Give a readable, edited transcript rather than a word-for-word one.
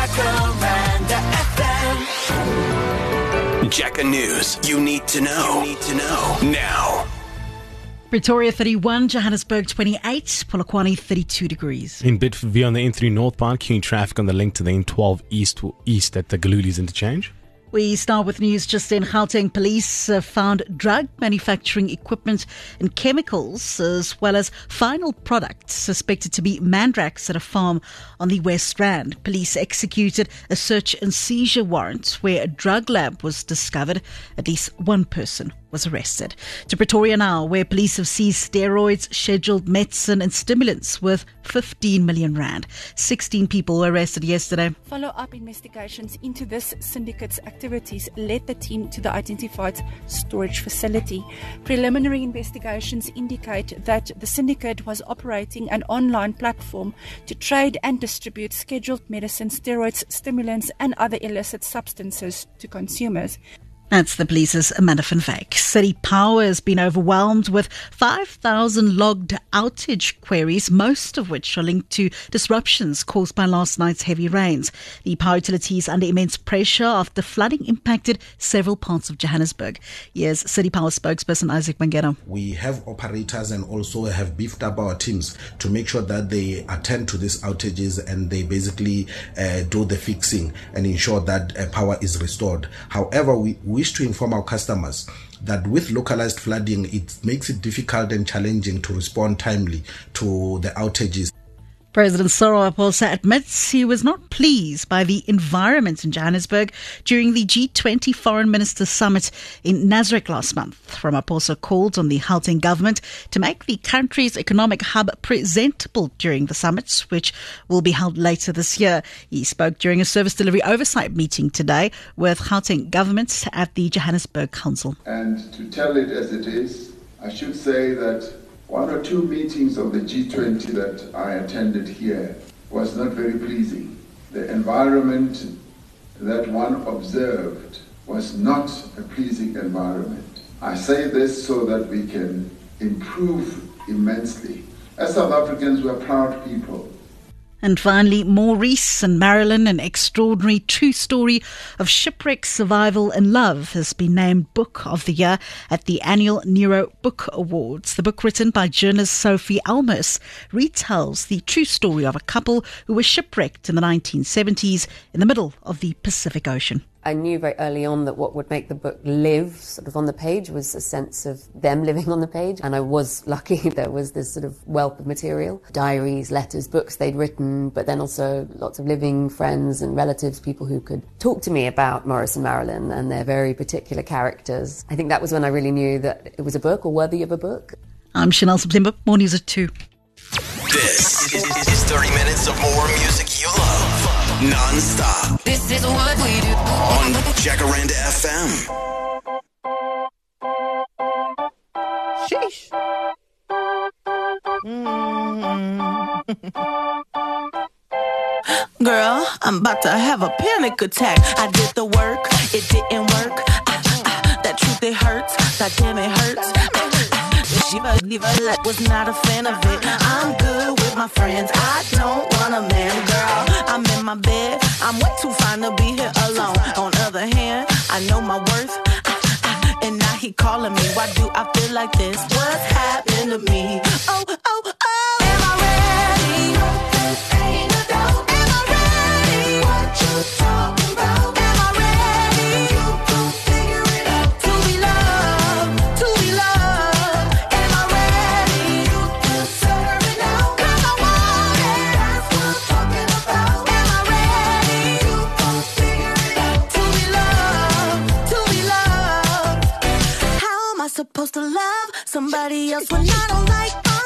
Jacaranda FM. Jacka News. You need to know. Now. Pretoria 31, Johannesburg 28, Polokwane 32 degrees. In Bidview on the N3 northbound, queuing traffic on the link to the N12 east at the Galuli's interchange. We start with news just in. Gauteng police found drug manufacturing equipment and chemicals, as well as final products suspected to be mandrax at a farm on the West Rand. Police executed a search and seizure warrant where a drug lab was discovered. At least one person was arrested. To Pretoria now, where police have seized steroids, scheduled medicine and stimulants worth 15 million rand. 16 people were arrested yesterday. Follow-up investigations into this syndicate's activities led the team to the identified storage facility. Preliminary investigations indicate that the syndicate was operating an online platform to trade and distribute scheduled medicine, steroids, stimulants and other illicit substances to consumers. That's the police's Amanda van Wyk. City Power has been overwhelmed with 5,000 logged outage queries, most of which are linked to disruptions caused by last night's heavy rains. The power utility is under immense pressure after flooding impacted several parts of Johannesburg. Here's City Power spokesperson Isaac Mangera. We have operators and also have beefed up our teams to make sure that they attend to these outages and they basically do the fixing and ensure that power is restored. However, we wish to inform our customers that with localized flooding, it makes it difficult and challenging to respond timely to the outages. President Cyril Ramaphosa admits he was not pleased by the environment in Johannesburg during the G20 Foreign Ministers Summit in Nasrec last month. Ramaphosa called on the Gauteng government to make the country's economic hub presentable during the summit, which will be held later this year. He spoke during a service delivery oversight meeting today with Gauteng government at the Johannesburg Council. And to tell it as it is, I should say that one or two meetings of the G20 that I attended here was not very pleasing. The environment that one observed was not a pleasing environment. I say this so that we can improve immensely. As South Africans, we are proud people. And finally, Maurice and Marilyn, an extraordinary true story of shipwreck, survival and love, has been named Book of the Year at the annual Nero Book Awards. The book, written by journalist Sophie Almers, retells the true story of a couple who were shipwrecked in the 1970s in the middle of the Pacific Ocean. I knew very early on that what would make the book live sort of on the page was a sense of them living on the page. And I was lucky there was this sort of wealth of material, diaries, letters, books they'd written, but then also lots of living friends and relatives, people who could talk to me about Maurice and Marilyn and their very particular characters. I think that was when I really knew that it was a book or worthy of a book. I'm Chanel September, more news at 2. This is 30 minutes of more music you love, non-stop. This is what we do On Jacaranda FM. Sheesh. Girl, I'm about to have a panic attack. I did the work, it didn't work. That truth, it hurts. That damn, it hurts. Was not a fan of it. I'm good with my friends. I don't want a man, girl. I'm in my bed. I'm way too fine to be here alone. On the other hand, I know my worth. And now he calling me. Why do I feel like this? What's happened to me? Oh, oh, oh. Am I ready? Ain't no doubt. Am I ready? What you talking about? Am I ready? You gon' figure it out. To be loved, to be loved. Am I ready? You deserve it now. 'Cause I want it. That's what I'm talking about. Am I ready? You gon' figure it out. To be loved, to be loved. How am I supposed to love somebody else when I don't like myself?